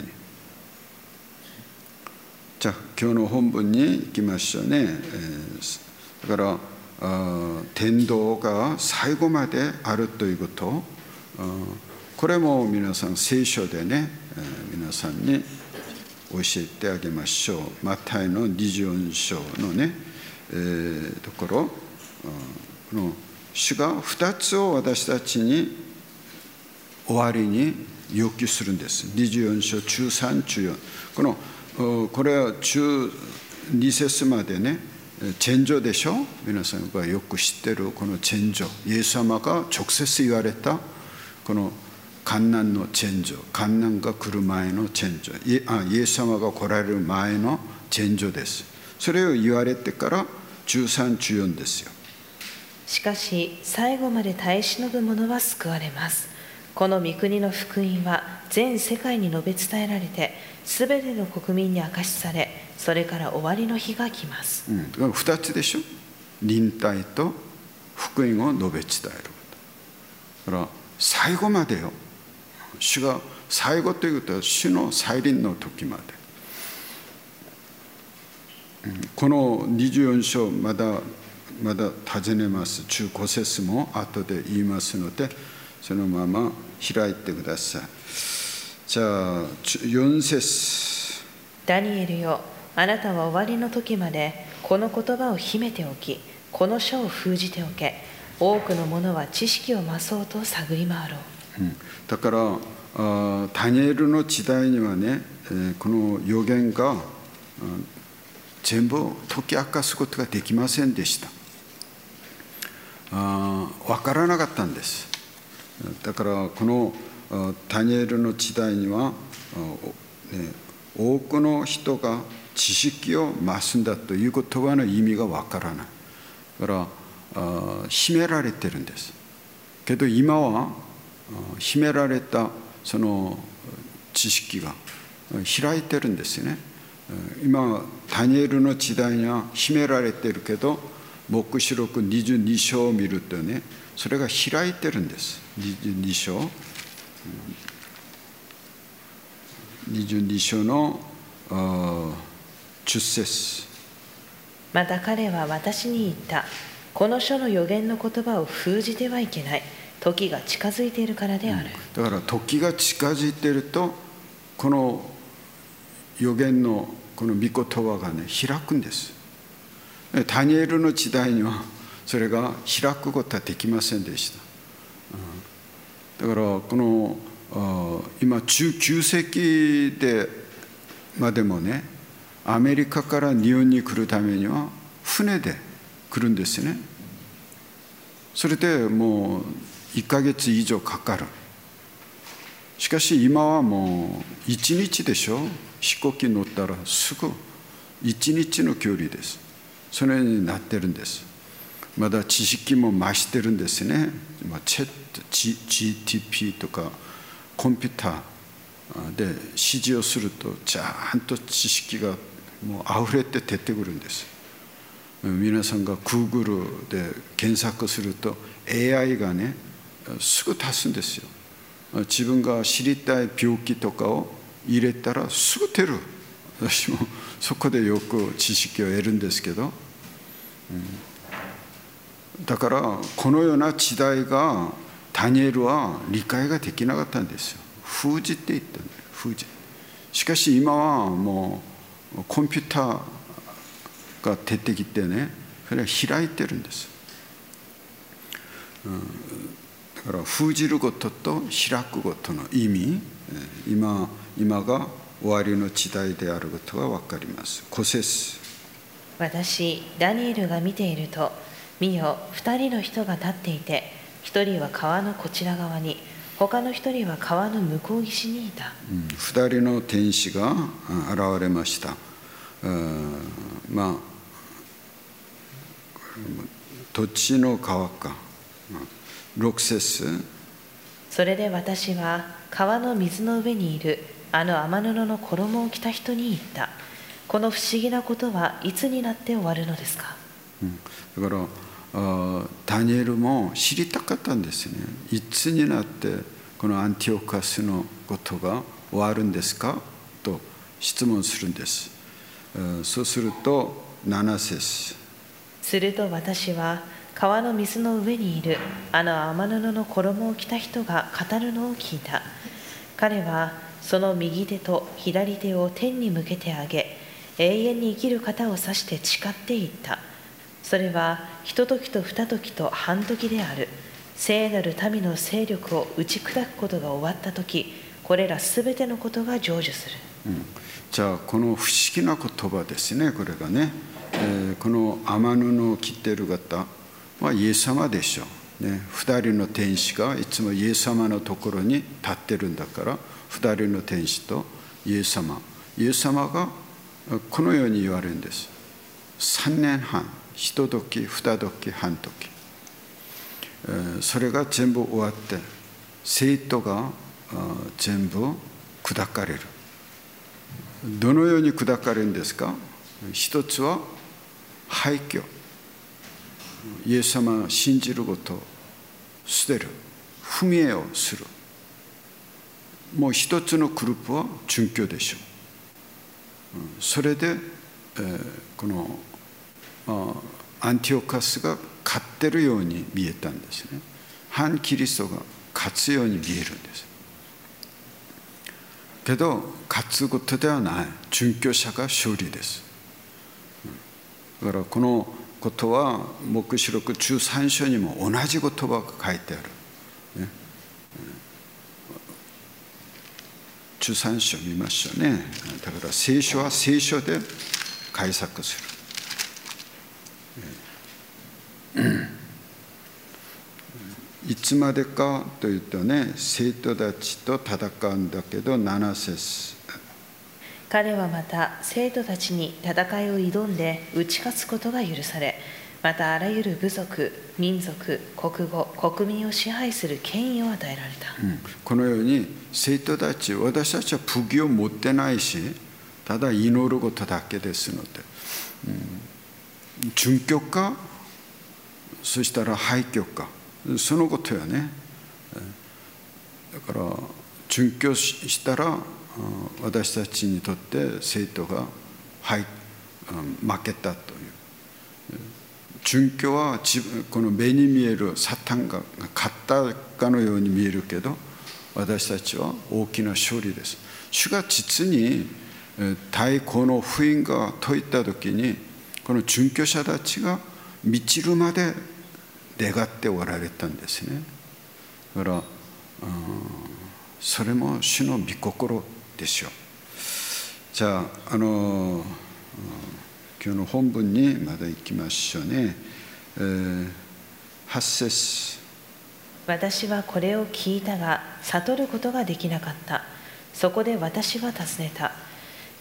じゃあ今日の本文に行きましょうね。えー、だからあ天道が最後まであるということ、これも皆さん聖書でね、えー、皆さんに教えてあげましょう。マタイのにじゅうよん章のね、えー、ところ、この主がふたつを私たちに終わりに要求するんです。にじゅうよん章じゅうさん、じゅうよん。このこれはじゅうに節までね、チ序でしょ。皆さんがよく知ってるこのチ序、イエス様が直接言われたこの患難のチ序、患難が来る前のチ序、イエス様が来られる前のチ序です。それを言われてからじゅうさん、じゅうよんですよ。 しかし最後まで耐え忍ぶ者は救われます。この御国の福音は全世界に述べ伝えられて、すべての国民に明かしされ、それから終わりの日が来ます。 うん、ふたつでしょ。忍耐と福音を述べ伝えること。だから最後までよ。主が最後ということは主の再臨の時まで。うん、このにじゅうよん章まだまだ尋ねます。じゅうご節も後で言いますので、そのまま開いてください。じゃあよん節。 ダニエルよ、あなたは終わりの時までこの言葉を秘めておき、この書を封じておけ。多くの者は知識を増そうと探り回ろう。 うん、だからあダニエルの時代にはね、えー、この預言が、うん、全部解き明かすことができませんでした。あ分からなかったんです。だからこのダニエルの時代には、ね、多くの人が知識を増すんだという言葉の意味がわからない。だから秘められてるんです。けど今は秘められたその知識が開いてるんですよね。今ダニエルの時代には秘められてるけど、黙示録にじゅうに章を見るとね、それが開いてるんです。にじゅうに章にじゅうに章のじゅっ節。 また彼は私に言った。この書の預言の言葉を封じてはいけない。時が近づいているからである。 だから時が近づいていると、この預言のこの御言葉がね、開くんです。ダニエルの時代にはそれが開くことはできませんでした。だからこの今じゅうきゅう世紀でまでもね、アメリカから日本に来るためには船で来るんですね。それでもういっかげつ以上かかる。しかし今はもういちにちでしょ。 飛行機乗ったらすぐいちにちの距離です。そのようになってるんです。まだ知識も増してるんですね。チャット ジーティーピー とかコンピューターで指示をするとちゃんと知識がもう溢れて出てくるんです。皆さんが Google で検索すると エーアイ がねすぐ足すんですよ。自分が知りたい病気とかを入れたらすぐ出る。私もそこでよく知識を得るんですけど、うん、だからこのような時代がダニエルは理解ができなかったんですよ。封じって言ったんです。封じ。しかし今はもうコンピューターが出てきてね、それは開いてるんです。うん、だから封じることと開くことの意味、今今が終わりの時代であることが分かります。ご節。 私ダニエルが見ていると、見よ二人の人が立っていて、一人は川のこちら側に、他の一人は川の向こう岸にいた。 うん、二人の天使が現れました。まあどっちの川か。ろく節。 それで私は川の水の上にいるあの雨布の衣を着た人に言った。この不思議なことはいつになって終わるのですか。 うん、だからあダニエルも知りたかったんですね。いつになってこのアンティオカスのことが終わるんですかと質問するんです。そうするとなな節。 すると私は川の水の上にいるあの雨布の衣を着た人が語るのを聞いた。彼はその右手と左手を天に向けて上げ、永遠に生きる方を指して誓っていった。それはひとときと二時と半時である。聖なる民の勢力を打ち砕くことが終わったとき、これらすべてのことが成就する。 うん、じゃあこの不思議な言葉ですね。これがね、えー、この雨布を着ている方はイエス様でしょう、ね、二人の天使がいつもイエス様のところに立ってるんだから、二人の天使とイエス様イエス様がこのように言われるんです。三年半、一時二時半時、えー、それが全部終わって生徒が全部砕かれる。どのように砕かれるんですか。一つは廃墟、イエス様を信じることを捨てる、踏み絵をする。もう一つのグループは殉教でしょう。それで、えー、このアンティオカスが勝ってるように見えたんですね。反キリストが勝つように見えるんです。けど勝つことではない、殉教者が勝利です。だからこのことは黙示録じゅうさん章にも同じ言葉が書いてある、ね、じゅうさん章見ましょうね。だから聖書は聖書で解釈する。いつまでかというとね、生徒たちと戦うんだけど、なな節。 彼はまた生徒たちに戦いを挑んで打ち勝つことが許され、またあらゆる部族、民族、国語、国民を支配する権威を与えられた、 うん、このように生徒たち、私たちは武器を持ってないし、ただ祈ることだけですので、うん、殉教か、そしたら廃墟か、そのことやね。だから殉教したら私たちにとって生徒が、はい、負けたという。殉教は自分、この目に見えるサタンが勝ったかのように見えるけど、私たちは大きな勝利です。主が実に太鼓の福音が説いたときに、この殉教者たちが満ちるまで願っておられたんですね。だから、それも主の御心でしょう。じゃあ、あの今日の本文にまだ行きましょうね。えー、はち節。 私はこれを聞いたが悟ることができなかった。そこで私は尋ねた。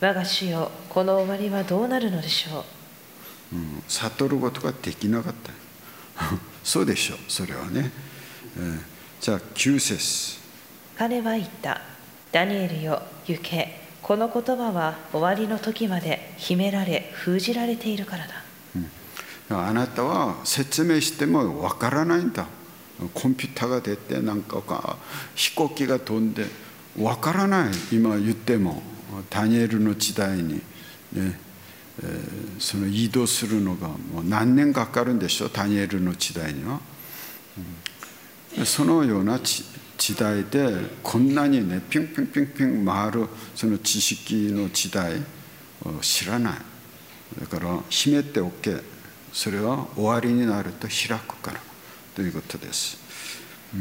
我が主よ、この終わりはどうなるのでしょう。 うん、悟ることができなかったそうでしょう、それはね。えー、じゃあきゅう節。 彼は言った。ダニエルよ、行け。この言葉は終わりの時まで秘められ封じられているからだ。 うん、あなたは説明してもわからないんだ。コンピューターが出てなんかか飛行機が飛んでわからない。今言ってもダニエルの時代に、ねえー、その移動するのがもう何年かかるんでしょう、ダニエルの時代には。うん、そのような時代でこんなにねピンピンピンピン回るその知識の時代を知らない。だから秘めておけ。それは終わりになると開くからということです。うん、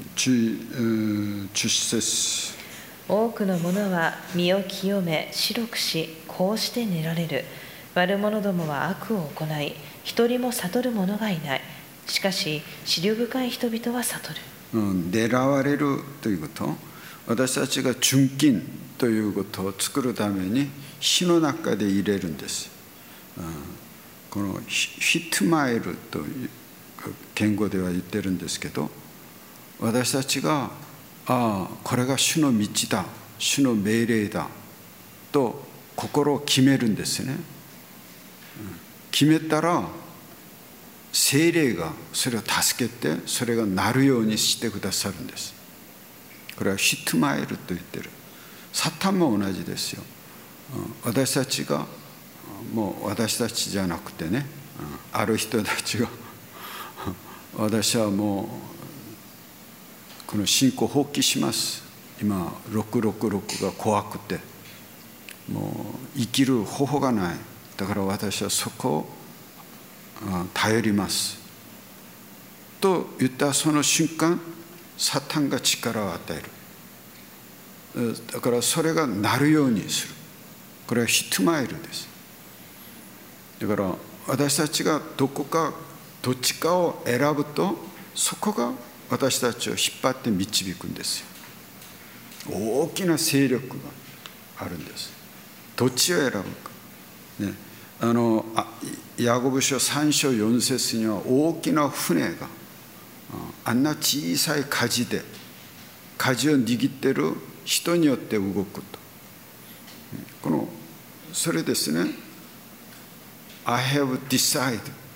じゅっ節。 多くの者は身を清め白くし、こうして寝られる。悪者どもは悪を行い、一人も悟る者がいない。しかし思慮深い人々は悟る。 うん、狙われるということ、私たちが純金ということを作るために火の中で入れるんです。うん、このヒットマイルという言語では言ってるんですけど、私たちがああこれが主の道だ、主の命令だと心を決めるんですね。うん、決めたら聖霊がそれを助けて、それがなるようにしてくださるんです。これはヒットマイルと言ってる。サタンも同じですよ。私たちがもう私たちじゃなくてね、ある人たちが私はもうこの信仰放棄します。今ろくろくろくが怖くてもう生きる方法がない。だから私はそこを頼りますと言ったその瞬間、サタンが力を与える。だからそれがなるようにする。これはヒットマイルです。だから私たちがどこかどっちかを選ぶと、そこが私たちを引っ張って導くんですよ。大きな勢力があるんです。どっちを選ぶか、ね、あのヤコブ書さん章よん節には大きな船があんな小さい舵で舵を握っている人によって動くと。このそれですね。I have decided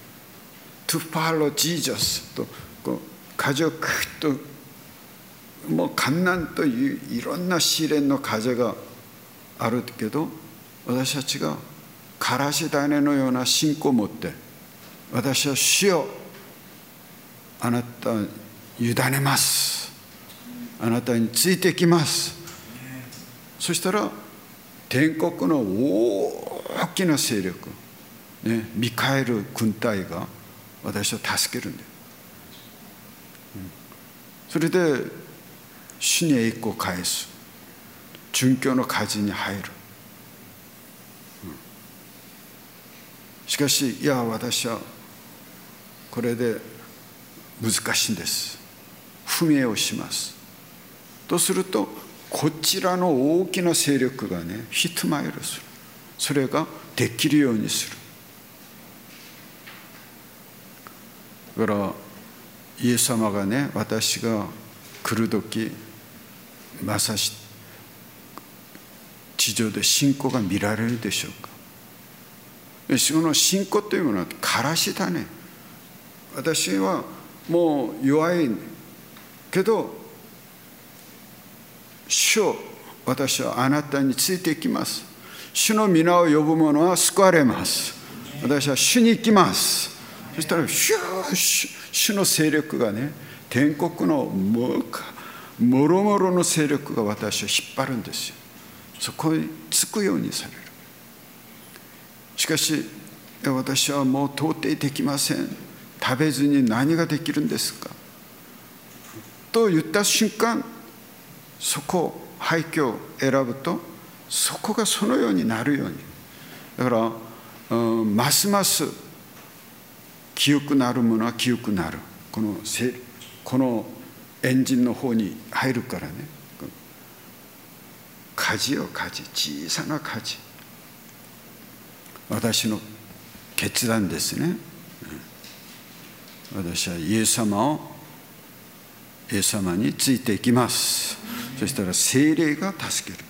to follow Jesus と舵をクッともう艱難といういろんな試練の風があるけど、私たちがからし種のような信仰を持って、私は主よあなたに委ねます、あなたについてきます。そしたら天国の大きな勢力、ね、ミカエル軍隊が私を助けるんだよ。それで主に栄光を返す、殉教の舵に入る。しかしいや私はこれで難しいんです、不明をしますとすると、こちらの大きな勢力がねヒットマイルする。それができるようにする。だからイエス様がね、私が来る時まさし地上で信仰が見られるでしょうか。その信仰というものはからしだね。私はもう弱いけど、主よ私はあなたについていきます。主の皆を呼ぶ者は救われます。私は主に行きます。そしたら主主の勢力がね、天国のもろもろの勢力が私を引っ張るんですよ。そこにつくようにされる。しかし私はもう到底できません、食べずに何ができるんですかと言った瞬間、そこ廃墟を選ぶと、そこがそのようになるように。だから、うん、ますます清くなるものは清くなる。このこのエンジンの方に入るからね。舵よ舵、小さな舵、 私の決断ですね。私はイエス様をイエス様についていきます。そしたら聖霊が助ける。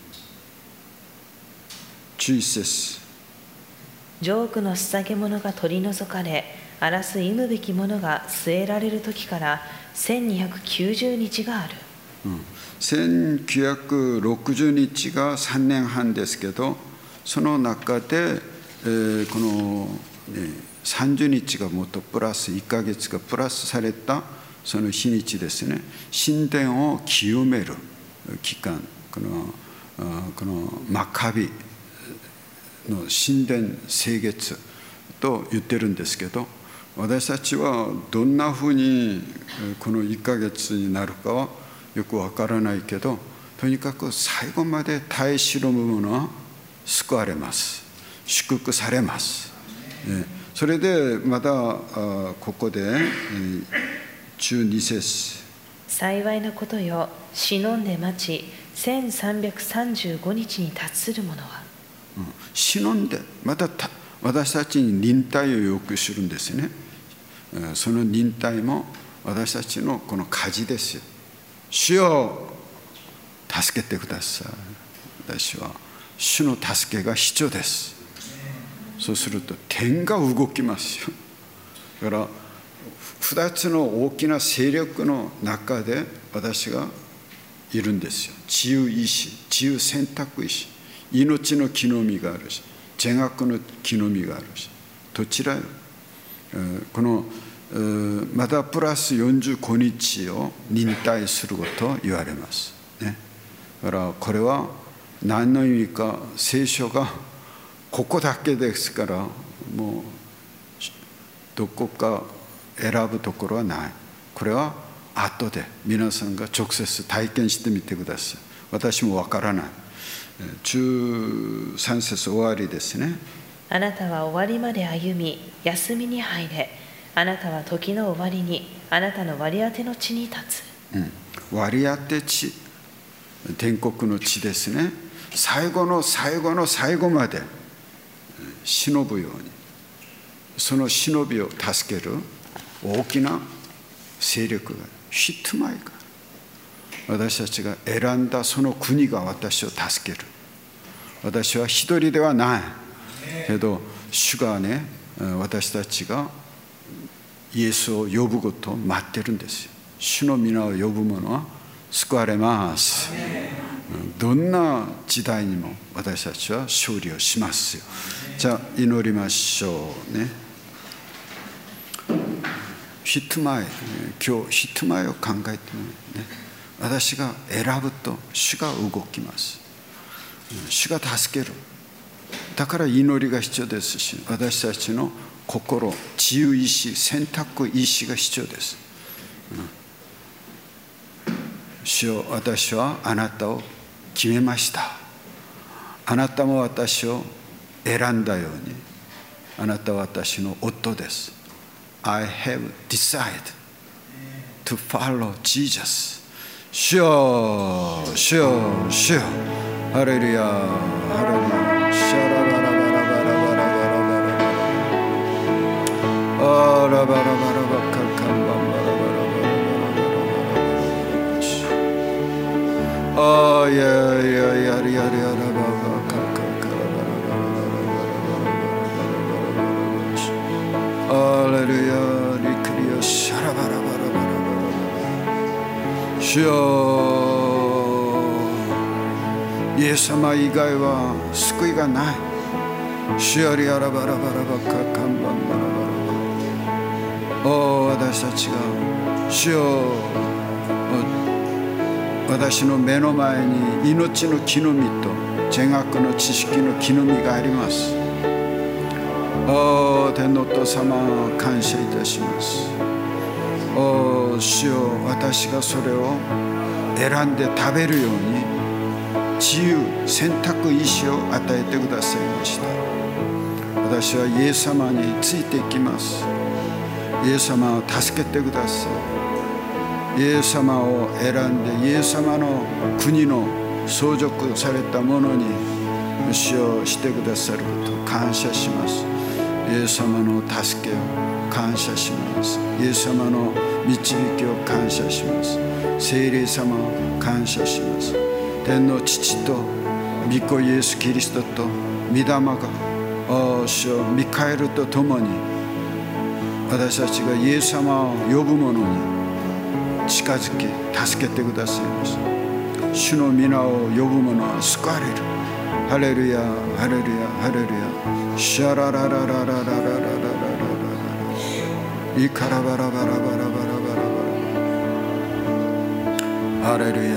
じゅういっ節、 ジョークの捧げ物が取り除かれ、荒らす忌むべきものが据えられる時からせんにひゃくきゅうじゅうにちがある。 うん、せんきゅうひゃくろくじゅうにちがさんねんはんですけど、その中で、えー、この、ね、さんじゅうにちがもっとプラスいっかげつがプラスされたその日にちですね。神殿を清める期間、このこのマカビの神殿聖月と言ってるんですけど、私たちはどんなふうにこのいっかげつになるかはよくわからないけど、とにかく最後まで耐え忍ぶ者は救われます。祝福されます。それでまだここでじゅうに節、 幸いなことよ、忍んで待ちせんさんびゃくさんじゅうごにちに達する者は、 うん、忍んでまた私たちに忍耐を要求するんですね。その忍耐も私たちのこの舵ですよ。主よ助けてください。私は主の助けが必要です。そうすると天が動きますよ。だからふたつの大きな勢力の中で私がいるんですよ。自由意志、自由選択意志、命の木の実があるし、邪悪の木の実があるし、どちらよ。このまたプラスよんじゅうごにちを忍耐することを言われますね。だからこれは何の意味か、聖書がここだけですから、もうどこか選ぶところはない。これは後で皆さんが直接体験してみてください。私もわからない。じゅうさん節終わりですね。 あなたは終わりまで歩み休みに入れ、あなたは時の終わりにあなたの割り当ての地に立つ。 うん、割り当て地、天国の地ですね。最後の最後の最後まで忍ぶように、その忍びを助ける大きな勢力がヒットマイが、私たちが選んだその国が私を助ける。私は一人ではないけど、主がね、私たちがイエスを呼ぶことを待ってるんですよ。主の皆を呼ぶ者は救われます。どんな時代にも私たちは勝利をしますよ。じゃあ祈りましょうね。ヒット前、今日ヒット前を考えてみるね。私が選ぶと主が動きます。主が助ける。だから祈りが必要ですし、私たちの心、自由意志、選択意志が必要です。主よ、私はあなたを決めました。あなたも私を選んだように、あなたは私の夫です。I have decided to follow Jesus。主よ、主よ、主よ、ハレルヤ、ハレルヤ、シャラララバラバラバラバラバラバラ、あラバラバラバカカンバンバラバラバラバラバラ、あやややりやりやらばばカカカラバラバラバラバラバラバラバラ、ハレルヤ、リクリア、シャラバラバラバラバラ、主よ、イエス様以外は救いがない。主よりあらばらばらばかかんばんばらばらばら。お私たちが主よ、私の目の前に命の木の実と邪悪の知識の木の実があります。お天のお父様、感謝いたします。お主よ、私がそれを選んで食べるように自由選択意志を与えてくださいました。私はイエス様についていきます。イエス様を助けてください。イエス様を選んで、イエス様の国の相続されたものに主をしてくださることを感謝します。イエス様の助けを感謝します。イエス様の導きを感謝します。聖霊様を感謝します。天の父と御子イエス・キリストと御霊が主よミカエルと共に私たちがイエス様を呼ぶ者に近づき助けてくださいます。主の皆を呼ぶ者は救われる。ハレルヤハレルヤハレルヤシャララララララララララライカラバラバラバラバラバラバラハレルヤハレルヤハレルヤ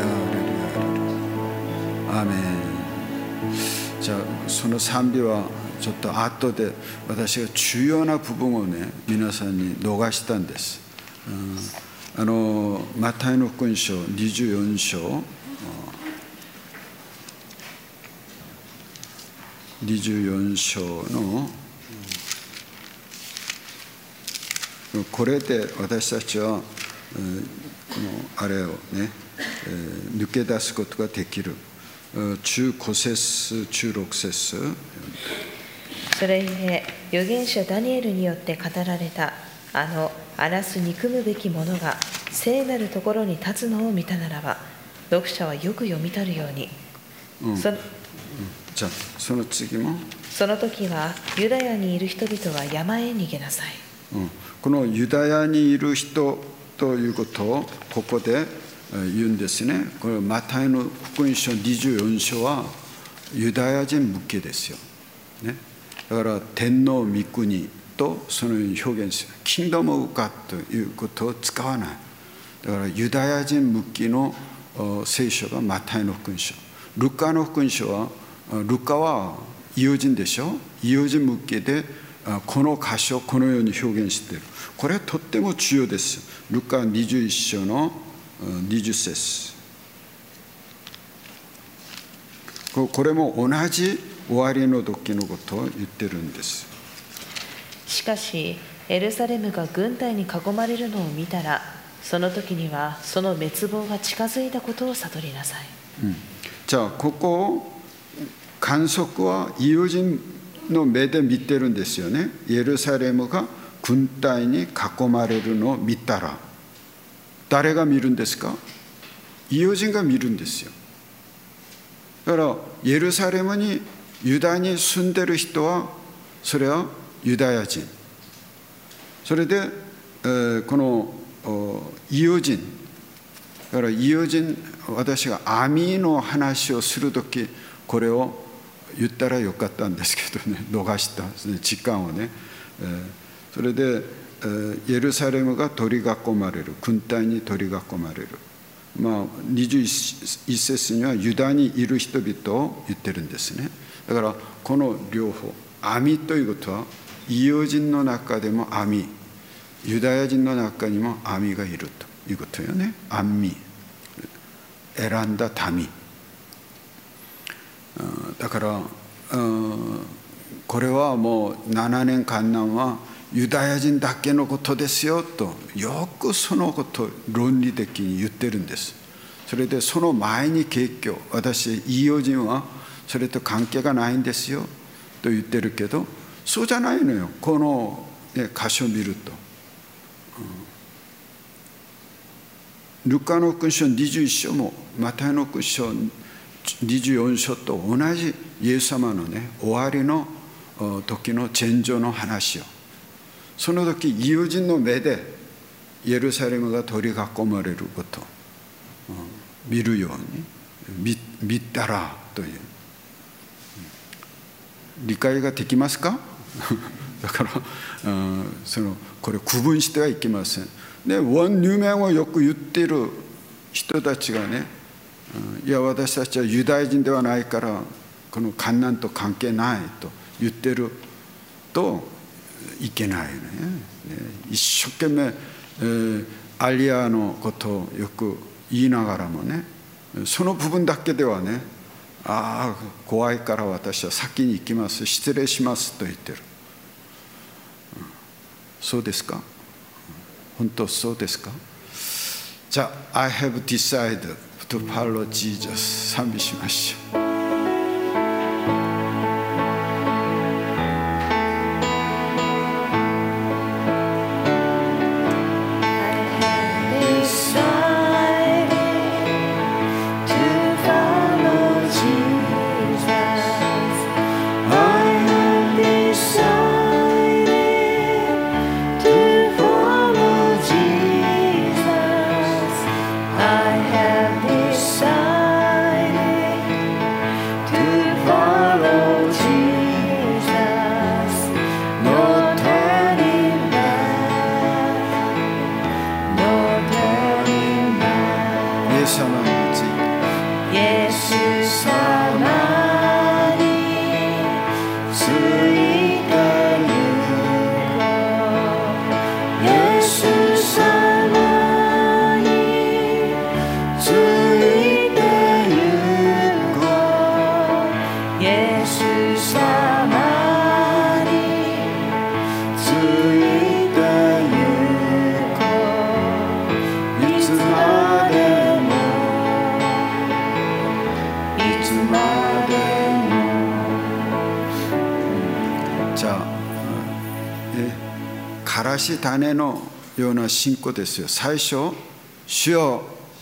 アーメン。じゃあその賛美はちょっと後で私が重要な部分をね皆さんに逃したんです。うん、あのマタイの福音書にじゅうよん章にじゅうよん章のこれで私たちはこのあれをね抜け出すことができる。中ご節中ろく節。 それゆえ預言者ダニエルによって語られたあの荒らす憎むべきものが聖なるところに立つのを見たならば読者はよく読み取るように、 うんそうん、じゃあその次もその時はユダヤにいる人々は山へ逃げなさい、 うん、このユダヤにいる人ということをここで言うんですね。これマタイの福音書にじゅうよん章はユダヤ人向けですよ、ね、だから天皇御国とそのように表現するキンドムオブガッドということを使わない。だからユダヤ人向きの聖書がマタイの福音書。ルカの福音書はルカは異様人でしょ。異様人向けでこの箇所をこのように表現している。これはとっても重要です。ルカにじゅういち章のにじゅう節。これも同じ終わりの時のことを言ってるんです。 しかしエルサレムが軍隊に囲まれるのを見たらその時にはその滅亡が近づいたことを悟りなさい、 うん、じゃあここを観測は異邦人の目で見てるんですよね。エルサレムが軍隊に囲まれるのを見たら誰が見るんですか？異邦人が見るんですよ。だからエルサレムにユダに住んでる人はそれはユダヤ人。それで、えー、この異邦人だから異邦人私が網の話をするときこれを言ったらよかったんですけどね逃した時間をね、えー、それで、えー、エルサレムが取り囲まれる軍隊に取り囲まれる。まあ、にじゅういち節にはユダにいる人々を言ってるんですね。だからこの両方網ということは異邦人の中でも網ユダヤ人の中にも網がいるということよね。網選んだ民だからこれはもうななねんかんなんはユダヤ人だけのことですよとよくそのことを論理的に言ってるんです。それでその前に結局私異邦人はそれと関係がないんですよと言ってるけどそうじゃないのよ。この、ね、箇所を見ると、うん、ルカの福音書にじゅういち章もマタイの福音書にじゅうよん章と同じイエス様のね終わりの時の前兆の話をその時異邦人の目でエルサレムが取り囲まれること、うん、見るように 見, 見たらという理解ができますか？だから、うん、そのこれ区分してはいけません。で원유명をよく言っている人たちがね、うん、いや私たちはユダヤ人ではないからこの観難と関係ないと言ってるといけないね。ね一生懸命、えー、アリアのことをよく言いながらもねその部分だけではねああ怖いから私は先に行きます失礼しますと言ってる、うん、そうですか？本当そうですか？じゃあ I have decided to follow Jesus 賛美しましょう。 I have decided to follow Jesus. No turning back. No turning back. 예수 하나님 예수様についてゆこう。예수様についてゆこう。예수様についてゆこう。いつまでもいつまでも。 じゃあ、えからし種のような信仰ですよ。最初、主よ、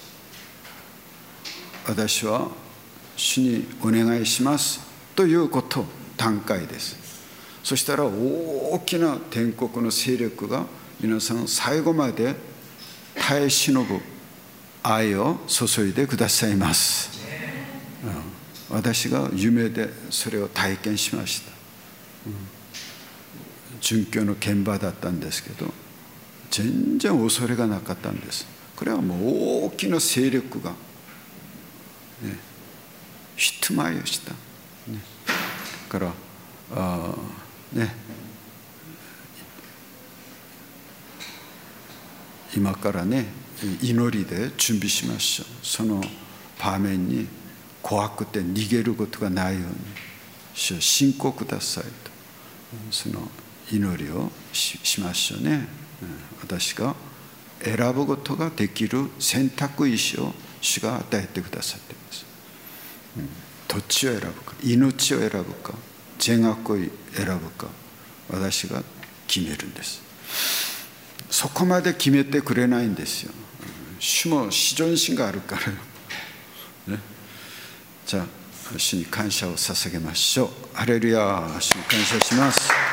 私は主にお願いしますということ段階です。そしたら大きな天国の勢力が皆さん最後まで耐え忍ぶ愛を注いでくださいます。うん、私が夢でそれを体験しました。うん、殉教の現場だったんですけど、全然恐れがなかったんです。これはもう大きな勢力が、ね、人前をした、ね、だからあ、ね、今からね祈りで準備しましょう。その場面に怖くて逃げることがないように主を信仰くださいと、その祈りを し, しましょうね。私が選ぶことができる選択意志を主が与えてくださっています。どっちを選ぶか、命を選ぶか、善悪を選ぶか、私が決めるんです。そこまで決めてくれないんですよ。主も自尊心があるからよ、ね、じゃあ主に感謝を捧げましょう。ハレルヤ、主に感謝します。